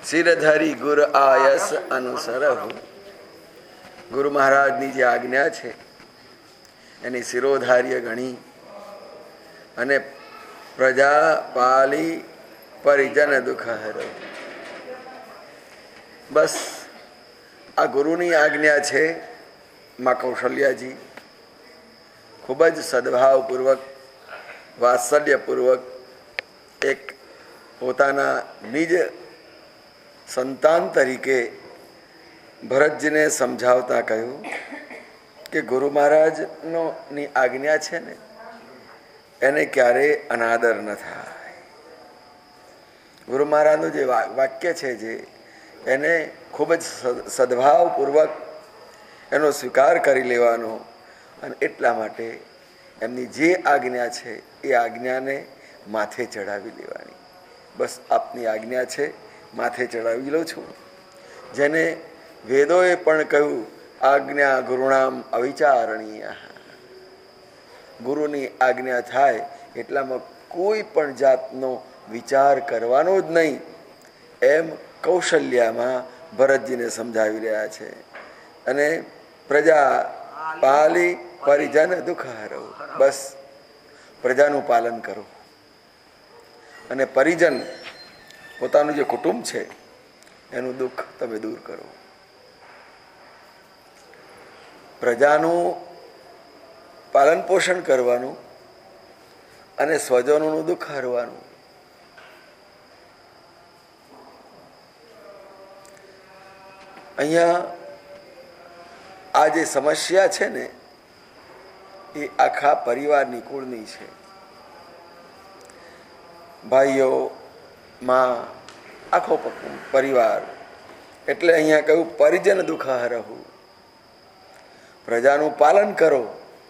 શિરધરી ગુર આયસ અનુસરહુ. ગુરુ મહારાજની જે આજ્ઞા છે એની શિરોધાર્ય ગણી અને પ્રજા પાલી પરિજન દુઃખ હરો. બસ આ ગુરુની આજ્ઞા છે. માં કૌશલ્યાજી ખૂબ જ સદભાવપૂર્વક વાત્સલ્યપૂર્વક એક પોતાના નિજ સંતાન તરીકે ભરતજીને સમજાવતા કહ્યું કે ગુરુ મહારાજની આજ્ઞા છે ને એને ક્યારેય અનાદર ન થાય. ગુરુ મહારાજનું જે વાક્ય છે જે એને ખૂબ જ સદભાવપૂર્વક એનો સ્વીકાર કરી લેવાનો અને એટલા માટે એમની જે આજ્ઞા છે એ આજ્ઞાને માથે ચડાવી લેવાની. બસ આપની આજ્ઞા છે, માથે ચડાવી લઉં છું. જેને વેદોએ પણ કહ્યું આજ્ઞા ગુરુણામ અવિચારણીય. ગુરુની આજ્ઞા થાય એટલામાં કોઈ પણ જાતનો વિચાર કરવાનો જ નહીં, એમ કૌશલ્યામાં ભરતજીને સમજાવી રહ્યા છે. અને પ્રજા પાલી પરિજન દુઃખ હરો. બસ પ્રજાનું પાલન કરો અને પરિજન પોતાનું જે કુટુંબ છે એનું દુઃખ તમે દૂર કરો. પ્રજાનું પાલન પોષણ કરવાનું અને સ્વજનોનું દુઃખ હરવાનું. અહીંયા આ જે સમસ્યા છે ને એ આખા પરિવારની કુળની છે. ભાઈઓ, માં, આખો પરિવાર. એટલે અહીંયા કહ્યું પરિજન દુઃખ હરહુ. પ્રજાનું પાલન કરો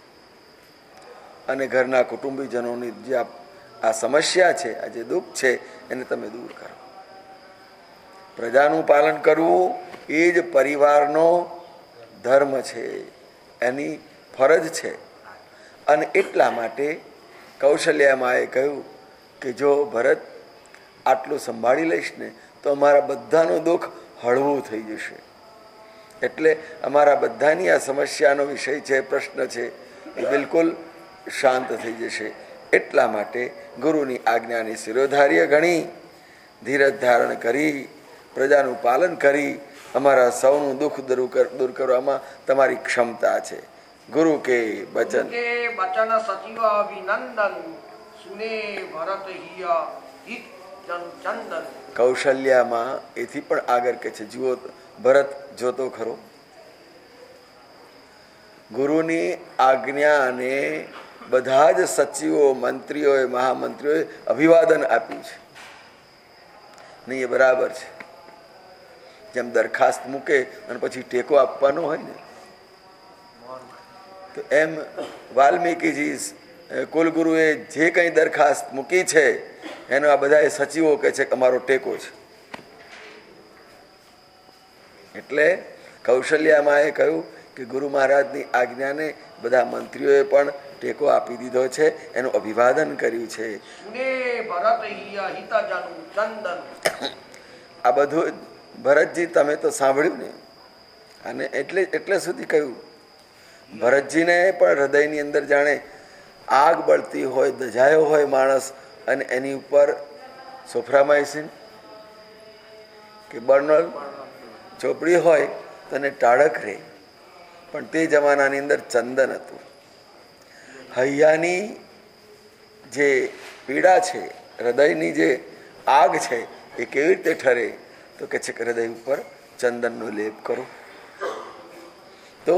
અને ઘરના કુટુંબીજનોની જે આ સમસ્યા છે, આ જે દુઃખ છે એને તમે દૂર કરો. પ્રજાનું પાલન કરવું એ જ પરિવારનો ધર્મ છે, એની ફરજ છે. અને એટલા માટે કૌશલ્યામાએ કહ્યું કે જો ભરત આટલું સંભાળી લઈશ ને તો અમારા બધાનું દુઃખ હળવું થઈ જશે. એટલે અમારા બધાની આ સમસ્યાનો વિષય છે, પ્રશ્ન છે, એ બિલકુલ શાંત થઈ જશે. એટલા માટે ગુરુની આજ્ઞાની શિરોધાર્ય ગણી ધીરજ ધારણ કરી પ્રજાનું પાલન કરી અમારા સૌનું દુઃખ દૂર કરવામાં તમારી ક્ષમતા છે. ગુરુ કે બચન સચિવ અભિનંદન સુને ભરત હિત ચંદન. કૌશલ્યામાં એથી પણ આગળ કે છે, જુઓ ભરત જોતો ખરો. ગુરુની આજ્ઞાને બધા જ સચિવો, મંત્રીઓએ, મહામંત્રીઓએ અભિવાદન આપ્યું છે. નહીં, એ બરાબર છે. જેમ દરખાસ્ત મૂકે અને પછી ટેકો આપવાનો હોય ને, તો એમ વાલ્મીકીજી કુલગુરુએ જે કંઈ દરખાસ્ત મૂકી છે એનો આ બધા સચિવો કહે છે કે અમારો ટેકો છે. એટલે કૌશલ્યામાએ કહ્યું કે ગુરુ મહારાજની આજ્ઞાને બધા મંત્રીઓએ પણ ટેકો આપી દીધો છે, એનું અભિવાદન કર્યું છે. આ બધું ભરતજી તમે તો સાંભળ્યું ને. અને એટલે સુધી કહ્યું ભરતજીને પણ હૃદયની અંદર જાણે આગ બળતી હોય, દજાયો હોય માણસ, અને એની ઉપર સોફરામાઇસિન કે બર્નલ ચોપડી હોય તો એને ટાળક રહે. પણ તે જમાનાની અંદર ચંદન હતું. હૈયાની જે પીડા છે, હૃદયની જે આગ છે, એ કેવી રીતે ઠરે? તો કે છે કે હૃદય ઉપર ચંદનનો લેપ કરો. તો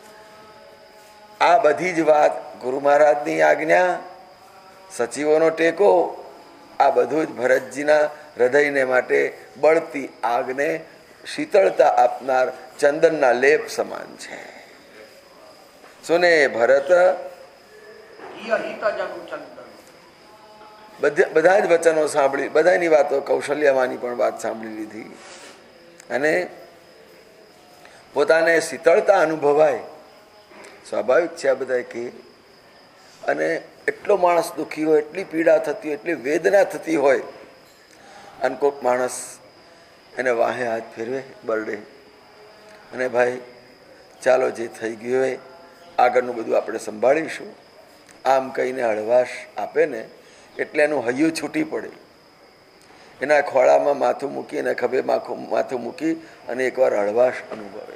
આ બધી જ વાત ગુરુ મહારાજની આજ્ઞા, સચિવોનો ટેકો, આ બધું જ ભરતજીના હૃદયને માટે બળતી આગને શીતળતા આપનાર ચંદનના લેપ સમાન છે. સુને ભરત બધા જ વચનો સાંભળી, બધાની વાતો, કૌશલ્યામાની પણ વાત સાંભળી લીધી અને પોતાને શીતળતા અનુભવાય. સ્વાભાવિક છે આ બધા કે. અને એટલો માણસ દુઃખી હોય, એટલી પીડા થતી હોય, એટલી વેદના થતી હોય, અને કોઈક માણસ એને વાહે હાથ ફેરવે બરડે, અને ભાઈ ચાલો જે થઈ ગયું હોય આગળનું બધું આપણે સંભાળીશું, આમ કહીને હળવાશ આપે ને એટલે એનું હૈયું છૂટી પડે. એના ખોળામાં માથું મૂકી, એના ખભે માથું મૂકી અને એકવાર હળવાશ અનુભવે.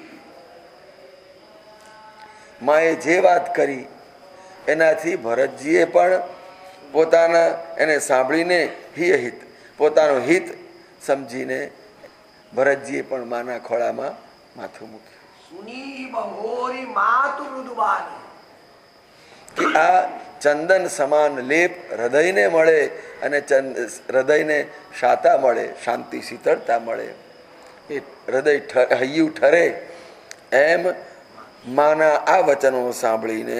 માએ જે વાત કરી એનાથી ભરતજીએ પણ પોતાના એને સાંભળીને હિત પોતાનું હિત સમજીને ભરતજીએ પણ માના ખોળામાં માથું મૂક્યું. સુની બહોરી માતુ મૃદુબાની, કે આ ચંદન સમાન લેપ હૃદયને મળે અને હૃદયને શાતા મળે, શાંતિ શીતળતા મળે, એ હૃદય હૈયું ઠરે. એમ માના આ વચનો સાંભળીને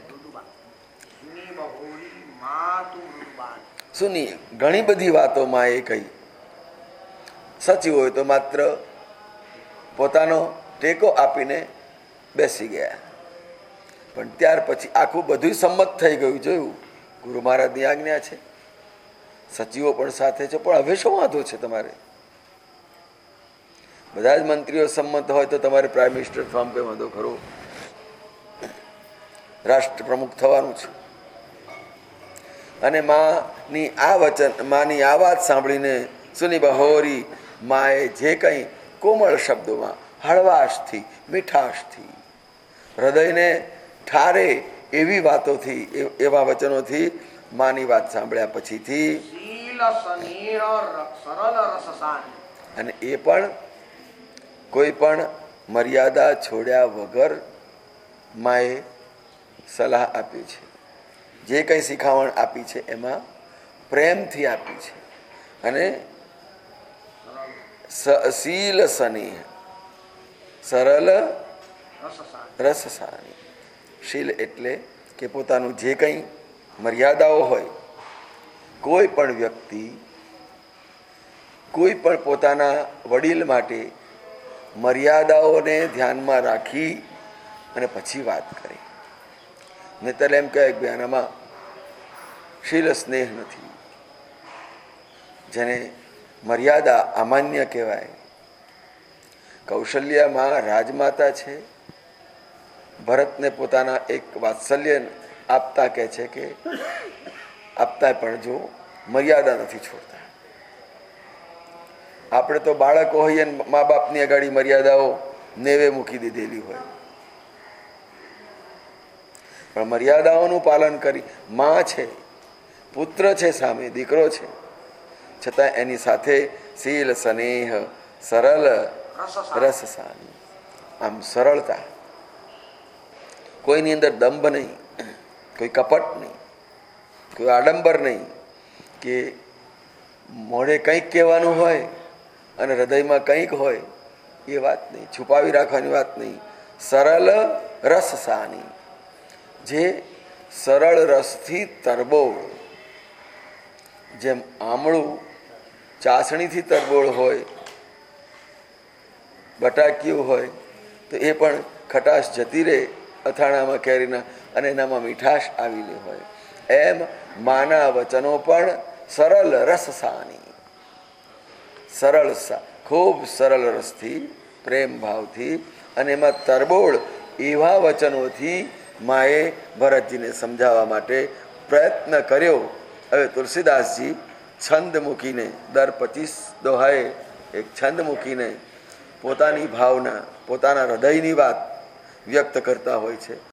સુની ઘણી બધી વાતો માએ કહી. સાચી હોય તો માત્ર પોતાનો ટેકો આપીને બેસી ગયા, પણ ત્યાર પછી આખું બધું સંમત થઈ ગયું. જોયું ગુરુ મહારાજની આજ્ઞા છે, સચિવો પણ સાથે છે, પણ હવે શું વાંધો છે? તમારે બધા જ મંત્રીઓ સંમત હોય તો તમારે પ્રાઇમ મિનિસ્ટર થવામાં કઈ વાંધો ખરો? રાષ્ટ્ર પ્રમુખ થવાનું છે. અને માની આ વાત સાંભળીને સુની બહોરી માએ જે કંઈ કોમળ શબ્દોમાં હળવાશથી મીઠાશથી હૃદયને ઠારે એવી વાતોથી એવા વચનોથી માની વાત સાંભળ્યા પછીથી અને એ પણ કોઈ પણ મર્યાદા છોડ્યા વગર માએ સલાહ આપી છે. જે કંઈ શીખામણ આપી છે એમાં પ્રેમથી આપી છે. અને શીલ સ્નેહ સરળ રસસાની. શીલ એટલે કે પોતાનું જે કંઈ મર્યાદાઓ હોય, કોઈ પણ વ્યક્તિ કોઈ પણ પોતાના વડીલ માટે મર્યાદાઓને ધ્યાનમાં રાખી અને પછી વાત કરે. નહીતર એમ કહે કે આનામાં શીલ સ્નેહ નથી, જેને મર્યાદા અમાન્ય કહેવાય. કૌશલ્યામાં રાજમાતા છે, ભરતને પોતાના એક વાત્સલ્ય આપતા કહે છે કે આપતા પણ જો મર્યાદા નથી છોડતા. આપણે તો બાળકો હોઈએ ને મા બાપની આગળ મર્યાદાઓ નેવે મૂકી દીધેલી હોય, પણ મર્યાદાઓનું પાલન કરી માં છે, પુત્ર છે, સામે દીકરો છે, છતાં એની સાથે શીલ સ્નેહ સરળ રસસાની. આમ સરળતા, કોઈની અંદર દંભ નહીં, કોઈ કપટ નહીં, કોઈ આડંબર નહીં, કે મોઢે કંઈક કહેવાનું હોય અને હૃદયમાં કંઈક હોય એ વાત નહીં, છુપાવી રાખવાની વાત નહીં. સરળ રસસાની, જે સરળ રસથી તરબોળ, જેમ આમળું ચાસણીથી તરબોળ હોય, બટાક્યું હોય તો એ પણ ખટાશ જતી રહે અથાણામાં કેરીના અને એનામાં મીઠાશ આવેલી હોય, એમ માના વચનો પણ સરળ રસસાની, સરળ ખૂબ સરળ રસથી પ્રેમ ભાવથી અને એમાં તરબોળ એવા વચનોથી માએ ભરતજીને સમજાવવા માટે પ્રયત્ન કર્યો. હવે તુલસીદાસજી છંદ મૂકીને દર 25 દોહાએ એક છંદ મૂકીને પોતાની ભાવના, પોતાના હૃદયની વાત વ્યક્ત કરતા હોય છે.